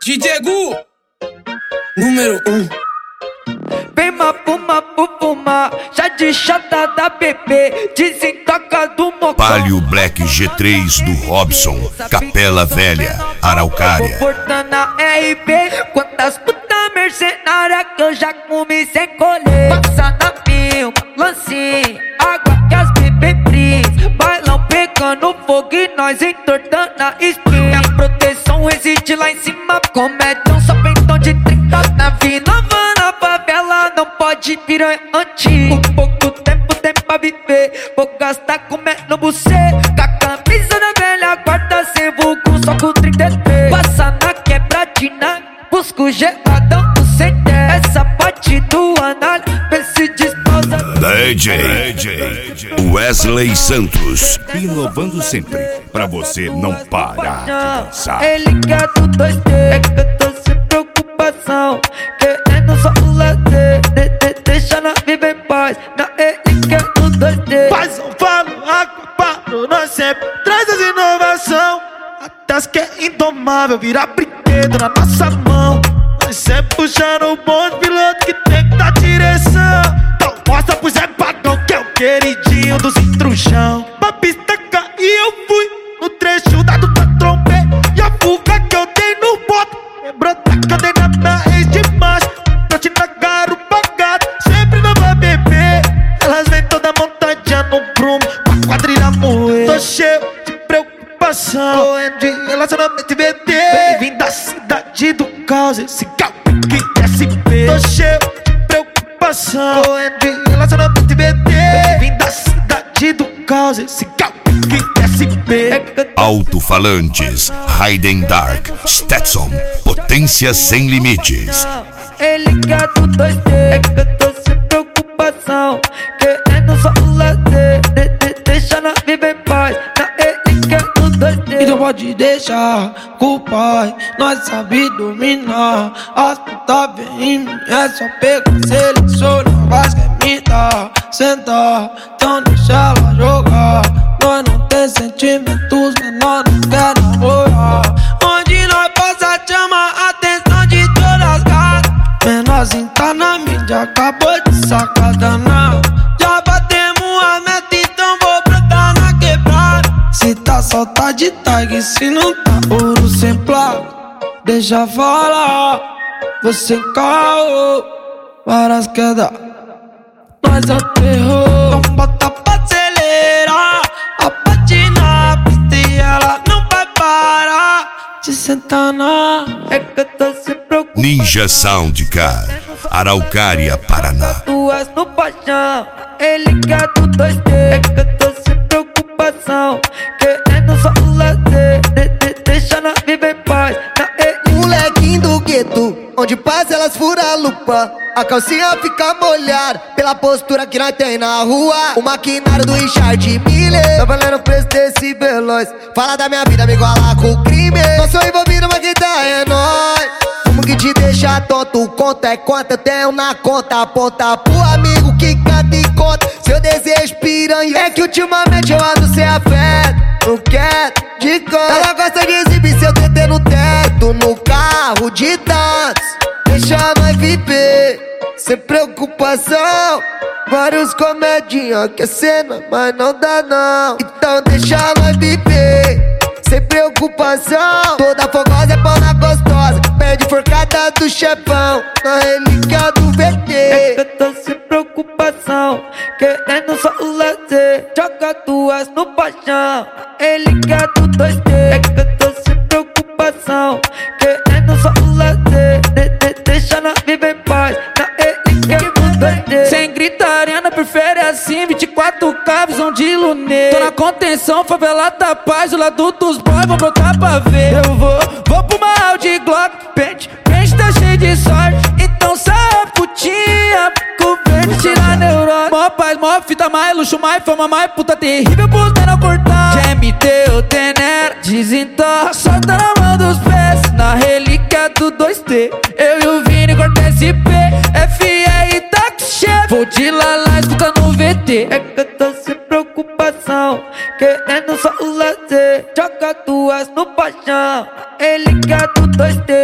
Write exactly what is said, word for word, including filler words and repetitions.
D J Gu, número um. Vem mapuma, pupuma, já de chata da bebê, desentoca do mocó. Palio Black G três do Robson, Capela Velha, Araucária. Portana R B, quantas puta mercenária que eu já comi sem colher. Passa na filma, lancinho, água que as bebê brisa. Bailão pegando fogo e nós entortando a espinha. Minha proteção reside lá em cima, comédia só pentão de trinta. Na vida na favela não pode piranha antigo. Pouco tempo tem pra viver, vou gastar comendo bucê. Com a camisa da velha guarda sem vulgo, só com trinta e três. Passa na quebradina, busco geladão do C D. Essa parte do análise, vê se desposa. D J Wesley Santos, inovando sempre, pra você não parar de dançar. Ele quer do dois D, é que eu tô sem preocupação, querendo só o lazer, de, de, deixa na viver em paz. Na ele quer do dois D. Faz um falo, água, paro, nós sempre traz as inovação. Até as que é indomável, virar brinquedo na nossa mão. Nós sempre puxando o bonde, piloto que tem que dar direção. Então mostra pro Zé Pagão que é o queridinho dos intrujão. Pra pista cair eu fui, no trecho dado pra trombei. E a fuga que eu dei no bote, lembrou da que eu dei na minha ex de macho. Pra te nagar o pagado, sempre não vai beber. Elas vêm toda montadinha no prumo, com a quadrilha moer. Tô cheio de preocupação, correndo de relacionamento e V T. Bem-vindo da cidade do caos, esse carro que S P. Tô cheio de preocupação, correndo de relacionamento e V T. Bem-vindo da cidade do caos, esse carro que S P. Alto-falantes, Raiden Dark, Stetson, potência sem limites. Ele quer do dois D, é que eu tô sem preocupação, querendo só o lazer, de, de, deixa na viver em paz. Na ele quer do dois D. Então pode deixar com o pai, nós sabe dominar. As puta vem em mim, é só pegar, seleciona, mas quer me dar, sentar, então deixa ela jogar. Nós não tem sentimentos, menor não quer namorar. Onde nós passa chama a atenção de todas as gatas. Menorzinho tá na mídia, acabou de sacada não. Já batemos a meta, então vou brotar na quebrada. Se tá solta de tag, se não tá ouro sem placa, deixa falar, você caô, várias quedas, nós aterrou. Então bota pra acelerar, a parte na pista e ela não vai parar de sentar na. É que eu tô sem preocupação, Ninja Soundcar, Araucária, Paraná. duas no paixão, ele quer do dois D. É que eu tô sem preocupação, querendo só o lazer, de, de, deixa na viver em paz. Na ele Molequinho do gueto, onde passa elas furam a lupa. A calcinha fica molhada pela postura que nós tem na rua. O maquinário do Richard Miller tá valendo o preço desse veloz. Fala da minha vida, me igualar com o crime. Não sou envolvido, mas que tá é nóis. Como que te deixa tonto, conta é conta. Eu tenho na conta, aponta pro amigo que canta e conta. Seu desejo piranha é que ultimamente eu ando sem afeto. Não quero de canto. Ela gosta de exibir seu T T no teto, no carro de tantos. Deixa nós viver sem preocupação. Vários comedinha que é cena, mas não dá não. Então deixa nós viver sem preocupação. Toda fogosa é pau na gostosa, perde forcada do chefão, na relíquia do V T. é que eu tô sem preocupação, querendo só o lazer, joga duas no paixão, ele quer do dois D. É que eu tô sem preocupação, querendo só o lazer, de, de, deixa na viver em paz. Na ele quer do dois D. Sem gritaria, não prefere assim, vinte e quatro K, visão de lunê. Tô na contenção, favela da paz, o lado dos boys, vou brotar pra ver. Eu vou, vou pro mal de Glock, pente, pente tá cheio de sorte. Então sai a putinha, com verde, tira a neurose. Mó paz, mó fita, mais luxo, mais fama, mais puta terrível pros menor cortar. Já me deu tenera, desentorna, solta na mão dos pés. Na relíquia do dois D, eu e o Vini corta S P, F R táxi chefe. Vou de lalá, escutando o V T. É que eu tô sem preocupação, querendo só o lazer, joga duas no paixão, ele quer do dois D.